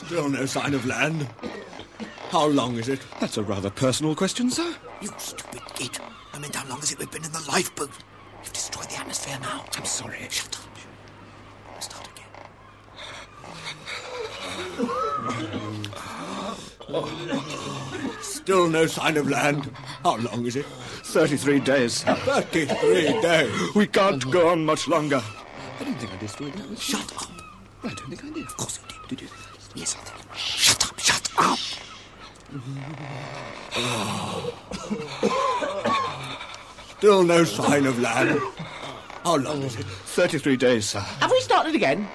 Still no sign of land. How long is it? That's a rather personal question, sir. You stupid git. I meant how long has it we've been in the lifeboat? You've destroyed the atmosphere now. I'm sorry. Shut up. Start again. Still no sign of land. How long is it? 33 days, sir. 33 days. We can't go on much longer. I don't think I destroyed that. Shut up. I don't think I did. Of course you did. Did you think I did? Yes, I think. Shut up, shut up. Still no sign of land. How long is it? 33 days, sir. Have we started again?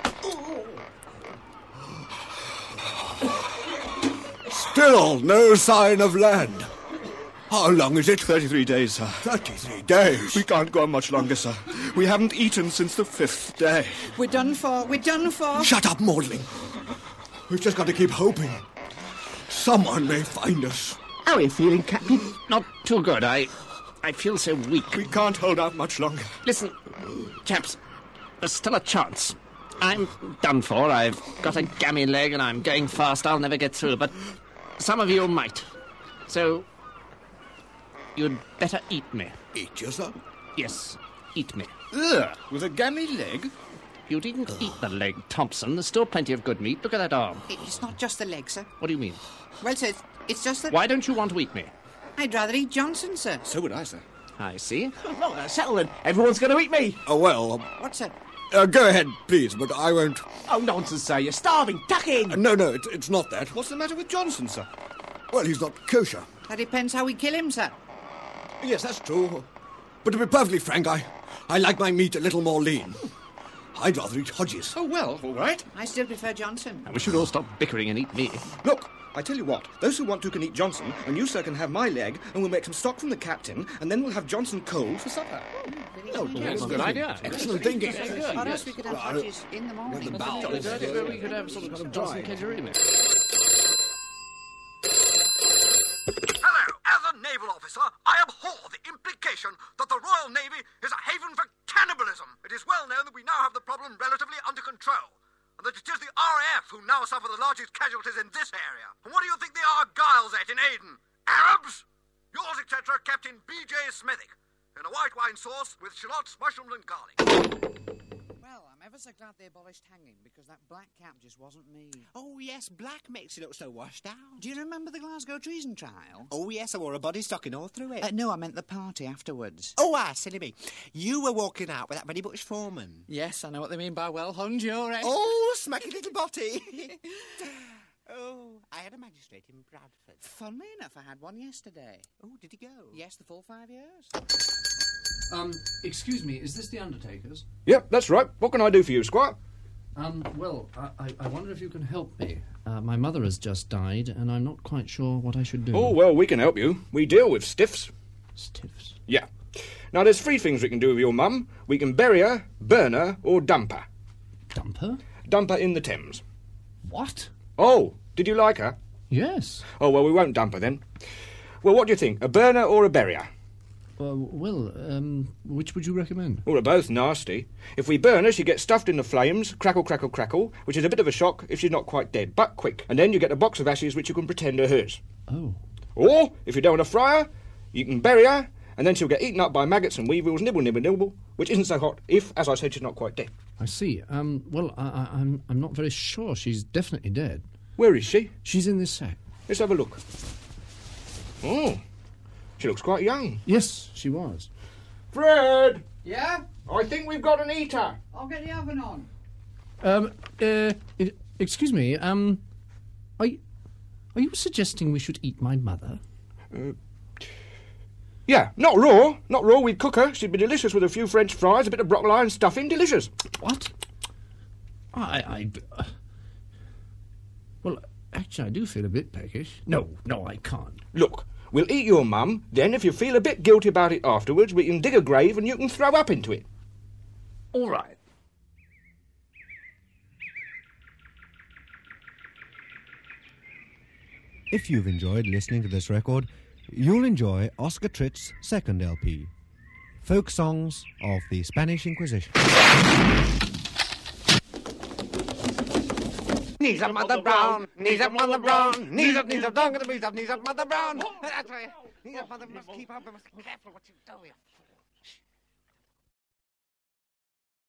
Still no sign of land. How long is it? 33 days, sir. 33 days. We can't go on much longer, sir. We haven't eaten since the 5th day. We're done for. We're done for. Shut up, Maudling. We've just got to keep hoping. Someone may find us. How are you feeling, Captain? Not too good. I feel so weak. We can't hold out much longer. Listen, chaps, there's still a chance. I'm done for. I've got a gammy leg and I'm going fast. I'll never get through, but some of you might. So, you'd better eat me. Eat you, sir? Yes, eat me. Ugh, with a gammy leg? You didn't eat the leg, Thompson. There's still plenty of good meat. Look at that arm. It's not just the leg, sir. What do you mean? Well, sir, it's just that... Why don't you want to eat me? I'd rather eat Johnson, sir. So would I, sir. I see. Well, settle it. Everyone's going to eat me. Oh, well, What, sir? go ahead, please, but I won't... Oh, nonsense, sir. You're starving. Tuck in. No, it's not that. What's the matter with Johnson, sir? Well, he's not kosher. That depends how we kill him, sir. Yes, that's true. But to be perfectly frank, I like my meat a little more lean. I'd rather eat Hodges. Oh, well, all right. I still prefer Johnson. We should all stop bickering and eat me. Look, I tell you what, those who want to can eat Johnson, and you, sir, can have my leg, and we'll make some stock from the captain, and then we'll have Johnson cold for supper. That's a good idea. Excellent thinking. Or else we could have Hodges in the morning. the bowels. We could have some kind of Johnson kedgeree mix. Hello. As a naval officer, I abhor the implication that the Royal Navy is a haven for cannibalism. It is well known that we now have the problem relatively under control, and that it is the RAF who now suffer the largest casualties in this area. And what do you think the Argylls ate in Aden? Arabs? Yours, etc., Captain B.J. Smethick, in a white wine sauce with shallots, mushrooms and garlic. Well, I'm ever so glad they abolished hanging, because that black cap just wasn't me. Oh, yes, black makes you look so washed out. Do you remember the Glasgow treason trial? Oh, yes, I wore a body stocking all through it. No, I meant the party afterwards. Oh, silly me. You were walking out with that Benny Butch foreman. Yes, I know what they mean by well-hung jury. Oh, smacky little botty. Oh, I had a magistrate in Bradford. Funnily enough, I had one yesterday. Oh, did he go? Yes, the full 5 years. Excuse me, is this the Undertaker's? Yep, that's right. What can I do for you, Squire? Well, I wonder if you can help me. My mother has just died, and I'm not quite sure what I should do. Oh, well, we can help you. We deal with stiffs. Stiffs? Yeah. Now, there's 3 things we can do with your mum. We can bury her, burn her, or dump her. Dump her? Dump her in the Thames. What? Oh, did you like her? Yes. Oh, well, we won't dump her then. Well, what do you think, a burner or a barrier? Which would you recommend? Well, they're both nasty. If we burn her, she gets stuffed in the flames, crackle, crackle, crackle, which is a bit of a shock if she's not quite dead, but quick. And then you get a box of ashes which you can pretend are hers. Oh. Or, if you don't want to fry her, you can bury her, and then she'll get eaten up by maggots and weevils, nibble, nibble, nibble, which isn't so hot if, as I said, she's not quite dead. I see. Well, I'm not very sure. She's definitely dead. Where is she? She's in this sack. Let's have a look. Oh, she looks quite young. Yes, she was. Fred! Yeah? I think we've got an eater. I'll get the oven on. Excuse me, are you suggesting we should eat my mother? Yeah, not raw. Not raw. We'd cook her. She'd be delicious with a few French fries, a bit of broccoli and stuffing. Delicious. What? Well, actually, I do feel a bit peckish. No, I can't. Look, we'll eat your mum, then if you feel a bit guilty about it afterwards, we can dig a grave and you can throw up into it. All right. If you've enjoyed listening to this record, you'll enjoy Oscar Tritt's second LP, Folk Songs of the Spanish Inquisition. Knees up, Mother Brown. Knees up, Mother Brown. Knees up, knees up, knees up, Mother Brown. That's right. Knees up, Mother. Must keep up. Must be careful what you do.